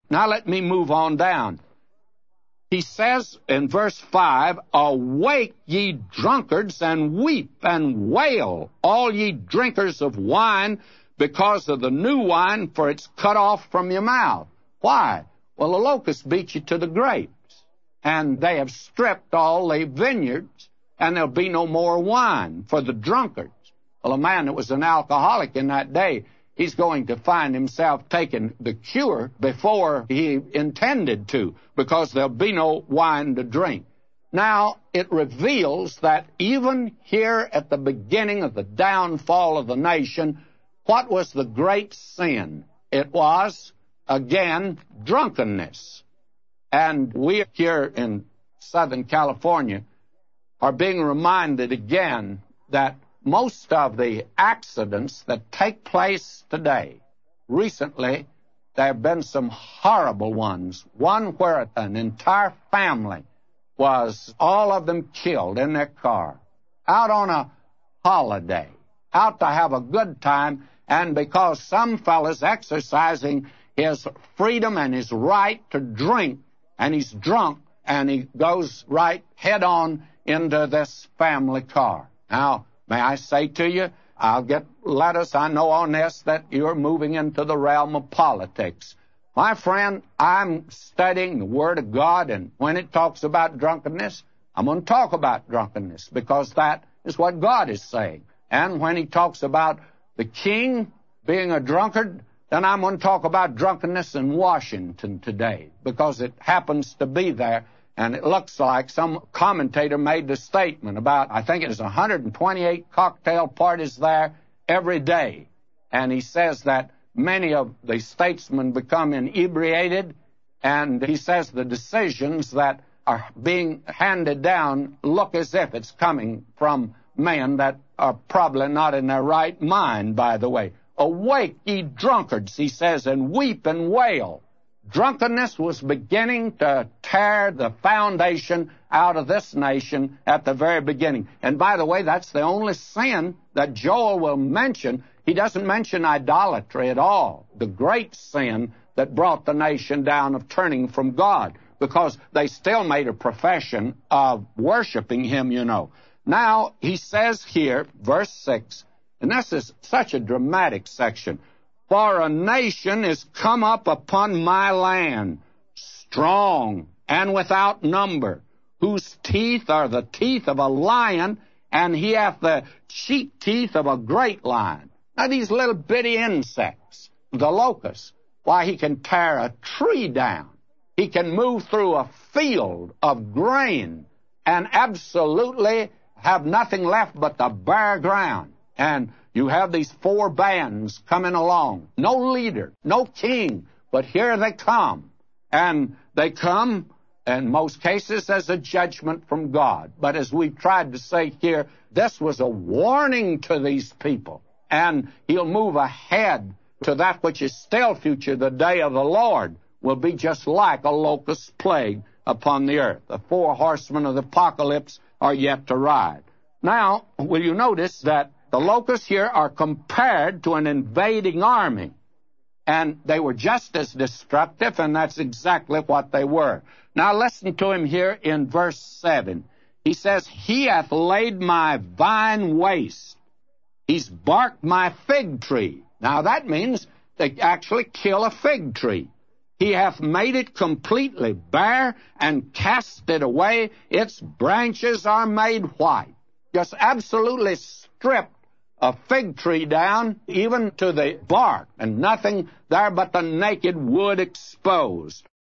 Now let me move on down. He says in verse 5, "Awake, ye drunkards, and weep and wail, all ye drinkers of wine, because of the new wine, for it's cut off from your mouth." Why? Well, the locusts beat you to the grapes, and they have stripped all the vineyards, and there'll be no more wine for the drunkards. Well, a man that was an alcoholic in that day, he's going to find himself taking the cure before he intended to, because there'll be no wine to drink. Now, it reveals that even here at the beginning of the downfall of the nation, what was the great sin? It was, again, drunkenness. And we here in Southern California are being reminded again that most of the accidents that take place today, recently, there have been some horrible ones. One where an entire family was, all of them killed in their car, out on a holiday, out to have a good time, and because some fella's exercising his freedom and his right to drink, and he's drunk, and he goes right head on into this family car. Now, may I say to you, I'll get letters, I know on this, that you're moving into the realm of politics. My friend, I'm studying the Word of God, and when it talks about drunkenness, I'm going to talk about drunkenness, because that is what God is saying. And when he talks about the king being a drunkard, then I'm going to talk about drunkenness in Washington today, because it happens to be there. And it looks like some commentator made the statement about, I think it is 128 cocktail parties there every day. And he says that many of the statesmen become inebriated, and he says the decisions that are being handed down look as if it's coming from men that are probably not in their right mind, by the way. "Awake, ye drunkards," he says, "and weep and wail." Drunkenness was beginning to tear the foundation out of this nation at the very beginning. And by the way, that's the only sin that Joel will mention. He doesn't mention idolatry at all, the great sin that brought the nation down of turning from God, because they still made a profession of worshiping him, you know. Now, he says here, verse 6, and this is such a dramatic section, "For a nation is come up upon my land, strong and without number, whose teeth are the teeth of a lion, and he hath the cheek teeth of a great lion." Now, these little bitty insects, the locust, why, he can tear a tree down. He can move through a field of grain and absolutely have nothing left but the bare ground. And you have these four bands coming along. No leader, no king, but here they come. And they come, in most cases, as a judgment from God. But as we've tried to say here, this was a warning to these people. And he'll move ahead to that which is still future. The day of the Lord will be just like a locust plague upon the earth. The four horsemen of the apocalypse are yet to ride. Now, will you notice that the locusts here are compared to an invading army, and they were just as destructive, and that's exactly what they were. Now listen to him here in verse 7. He says, "He hath laid my vine waste. He's barked my fig tree." Now that means they actually kill a fig tree. "He hath made it completely bare and cast it away. Its branches are made white." Just absolutely stripped a fig tree down, even to the bark, and nothing there but the naked wood exposed.